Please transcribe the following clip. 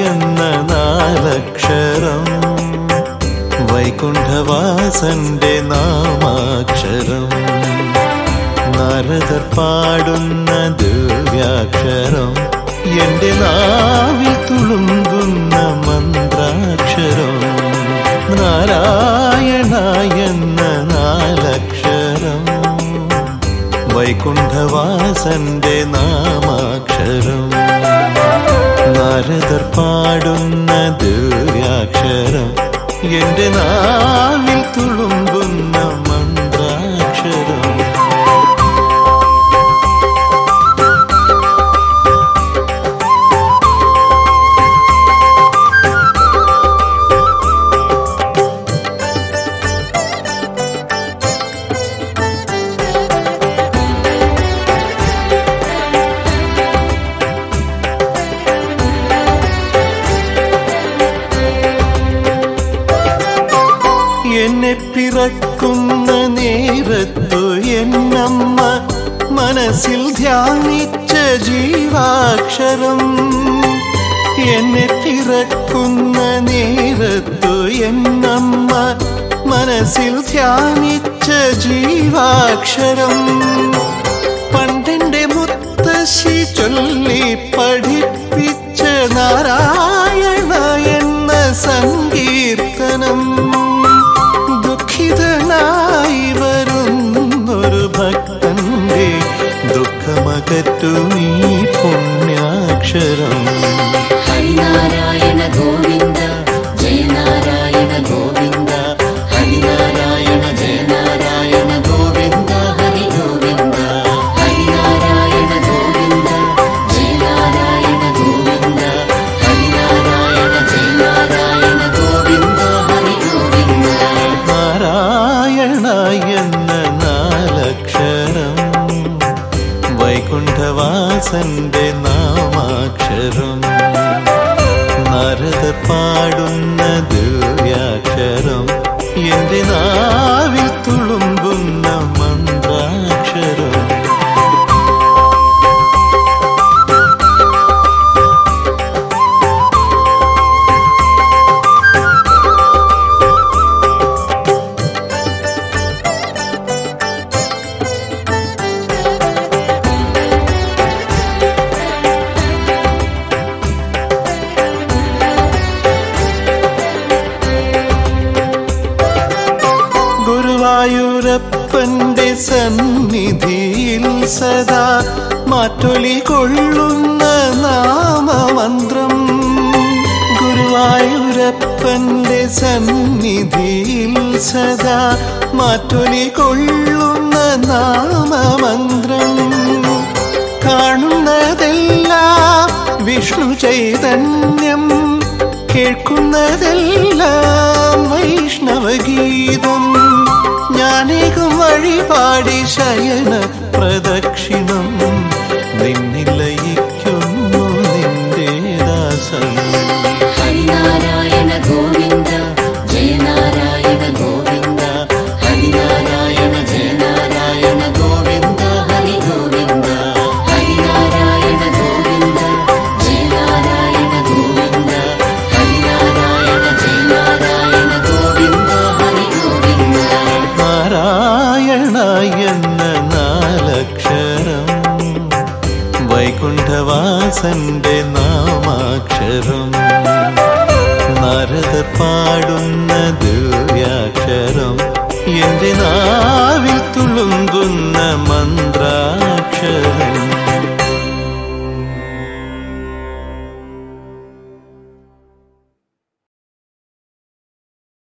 എന്ന നാലക്ഷരം വൈകുണ്ഠവാസന്റെ നാമാക്ഷരം നാരദർ പാടുന്ന ദിവ്യാക്ഷരം എന്റെ നാവിൽ തുളുമ്പുന്ന മന്ത്രാക്ഷരം നാരായണ എന്ന നാലക്ഷരം വൈകുണ്ഠവാസന്റെ നാമാക്ഷരം നാരദർ പാടുന്ന ദിവ്യാക്ഷരം എന്റെ നാവിൽ തുളുമ്പുന്ന മന്ത്രാക്ഷരം. എന്നെ പിറക്കുന്ന നേരത്തു എന്നമ്മ മനസ്സിൽ ധ്യാനിച്ച ജീവാക്ഷരം എന്നെ പിറക്കുന്ന നേരത്തു എന്നമ്മ മനസ്സിൽ ധ്യാനിച്ച ജീവാക്ഷരം പണ്ടെന്റെ മുത്തശ്ശി ചൊല്ലി പഠിപ്പിച്ച നാരായണ എന്ന സങ്കീർത്തനം ദുഃഖിതനായി വരുന്നൊരു ഭക്തന്റെ ദുഃഖമകറ്റുമീ പുണ്യാക്ഷരം. ഹരിനാരായണ ഗോവിന്ദ ജയ നാരായണ ഗോവിന്ദ ഹരിനാരായണ ജയ നാരായണ ഗോവിന്ദ ഹരി ഗോവിന്ദ ഹരിനാരായണ ഗോവിന്ദ ജയ നാരായണ ഗോവിന്ദ ഹരിനാരായണ ജയ നാരായണ ഗോവിന്ദ ഹരി ഗോവിന്ദ. നാരായണ എന്ന നാലക്ഷരം വൈകുണ്ഠവാസന്റെ നാമാക്ഷരം നാരദ പാടുന്ന ദിവ്യാക്ഷരം എന്റെ നാവിൽ തുളുമ്പുന്ന മന്ത്രാക്ഷരം. ഗുരുവായൂരപ്പന്റെ സന്നിധിയിൽ സദാ മാറ്റൊലി കൊള്ളുന്ന നാമമന്ത്രം ഗുരുവായൂരപ്പന്റെ സന്നിധിയിൽ സദാ മാറ്റൊലി കൊള്ളുന്ന നാമമന്ത്രം കാണുന്നതെല്ലാം വിഷ്ണു ചൈതന്യം കേൾക്കുന്നതെല്ലാം വൈഷ്ണവഗീതം ജ്ഞാനികം വഴിപാടി ശയന പ്രദക്ഷിണം നിന്നിൽ ലയിക്കുന്നു നിന്റെ ദാസൻ. ഹരിനാരായണ ഗോവിന്ദ ജയ നാരായണ ഗോവിന്ദ ഹരിനാരായണ ജയ നാരായണ ഗോവിന്ദ ഹരി ഗോവിന്ദ ഹരിനാരായണ ഗോവിന്ദ ജയ നാരായണ ഗോവിന്ദ ഹരിനാരായണ ജയ നാരായണ ഗോവിന്ദ ഹരി ഗോവിന്ദ. നാരായണ എന്ന നാലക്ഷരം വൈകുണ്ഠവാസന്റെ നാമാക്ഷരം നാരദ പാടുന്ന ദിവ്യാക്ഷരം എന്റെ നാവിൽ തുളുമ്പുന്ന മന്ത്രാക്ഷരം.